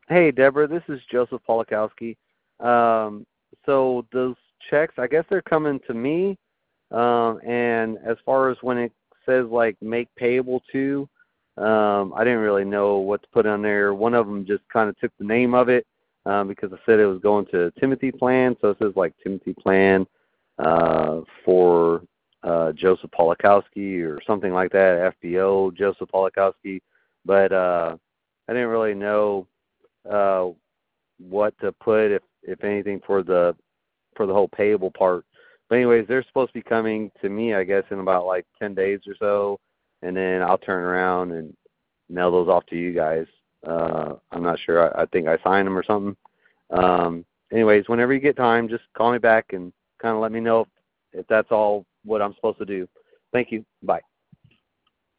Hey, Deborah, this is Joseph Polakowski. So those checks, I guess they're coming to me. And as far as when it says like make payable to, I didn't really know what to put on there. One of them just kind of took the name of it because I said it was going to Timothy Plan, so it says like Timothy Plan for Joseph Polakowski or something like that, FBO Joseph Polakowski. But I didn't really know what to put, if anything, for the whole payable part. But anyways, they're supposed to be coming to me, I guess, in about like 10 days or so, and then I'll turn around and mail those off to you guys. I'm not sure. I think I signed them or something. Anyways, whenever you get time, just call me back and kind of let me know if that's all what I'm supposed to do. Thank you. Bye.